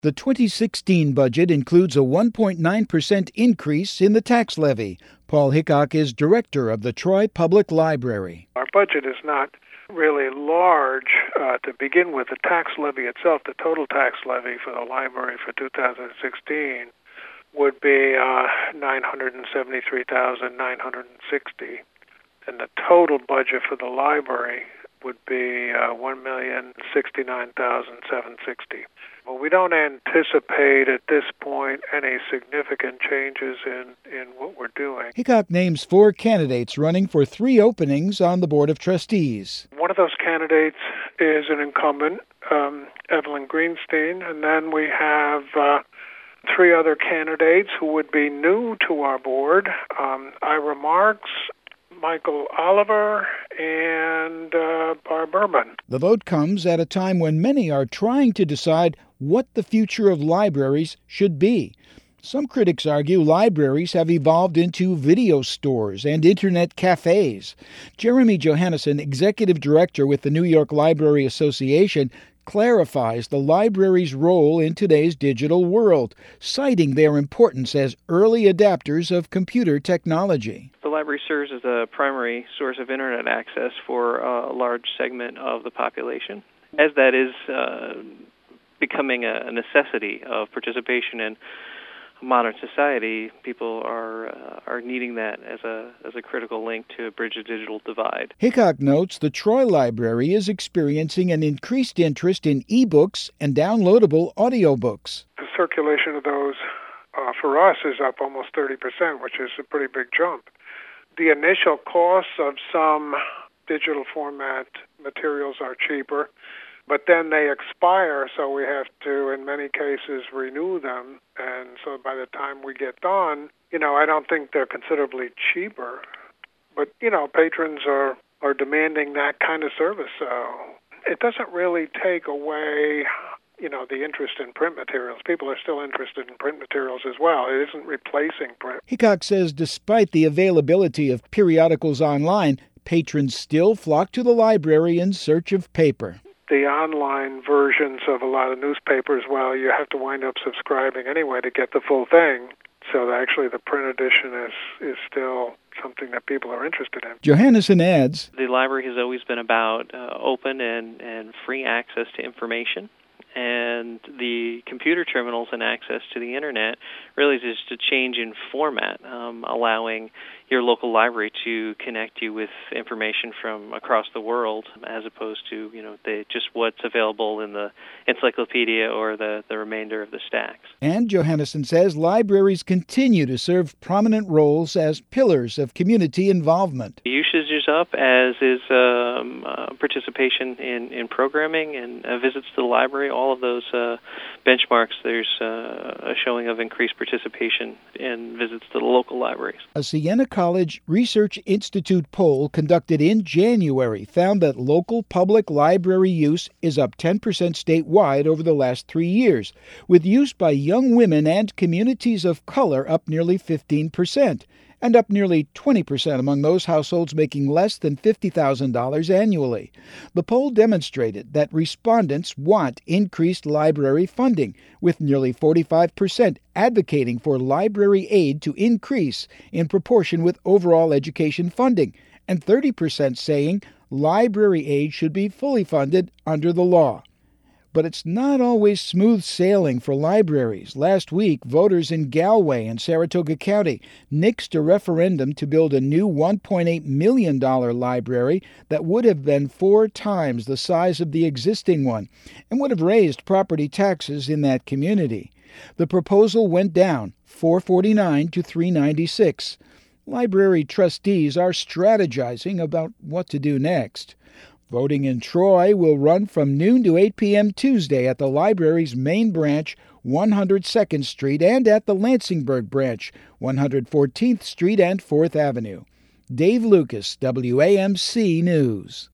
The 2016 budget includes a 1.9% increase in the tax levy. Paul Hickok is director of the Troy Public Library. Our budget is not really large to begin with. The tax levy itself, the total tax levy for the library for 2016 would be $973,960, and the total budget for the library would be $1,069,760. Well, we don't anticipate at this point any significant changes in what we're doing. Hickok names 4 candidates running for 3 openings on the Board of Trustees. One of those candidates is an incumbent, Evelyn Greenstein, and then we have 3 other candidates who would be new to our board, Ira Marks, Michael Oliver, and Barb Urban. The vote comes at a time when many are trying to decide what the future of libraries should be. Some critics argue libraries have evolved into video stores and internet cafes. Jeremy Johannesson, executive director with the New York Library Association, clarifies the library's role in today's digital world, citing their importance as early adapters of computer technology. The library serves as a primary source of internet access for a large segment of the population. As that is becoming a necessity of participation in modern society, people are needing that as a critical link to bridge the digital divide. Hickok notes the Troy Library is experiencing an increased interest in e-books and downloadable audiobooks. The circulation of those for us is up almost 30%, which is a pretty big jump. The initial costs of some digital format materials are cheaper, but then they expire, so we have to, in many cases, renew them. And so by the time we get done, I don't think they're considerably cheaper. But, patrons are demanding that kind of service. So it doesn't really take away, the interest in print materials. People are still interested in print materials as well. It isn't replacing print. Hickok says despite the availability of periodicals online, patrons still flock to the library in search of paper. The online versions of a lot of newspapers, well, you have to wind up subscribing anyway to get the full thing. So actually the print edition is still something that people are interested in. Johannesson adds, the library has always been about open and free access to information. And the computer terminals and access to the internet really is just a change in format, allowing your local library to connect you with information from across the world, as opposed to just what's available in the encyclopedia or the remainder of the stacks. And Johannesson says libraries continue to serve prominent roles as pillars of community involvement. The usage is up, as is participation in programming and visits to the library. All of those benchmarks, there's a showing of increased participation in visits to the local libraries. A Siena College Research Institute poll conducted in January found that local public library use is up 10% statewide over the last 3 years, with use by young women and communities of color up nearly 15%. And up nearly 20% among those households making less than $50,000 annually. The poll demonstrated that respondents want increased library funding, with nearly 45% advocating for library aid to increase in proportion with overall education funding, and 30% saying library aid should be fully funded under the law. But it's not always smooth sailing for libraries. Last week, voters in Galway and Saratoga County nixed a referendum to build a new $1.8 million library that would have been 4 times the size of the existing one and would have raised property taxes in that community. The proposal went down, 449 to 396. Library trustees are strategizing about what to do next. Voting in Troy will run from noon to 8 p.m. Tuesday at the library's main branch, 102nd Street, and at the Lansingburg branch, 114th Street and 4th Avenue. Dave Lucas, WAMC News.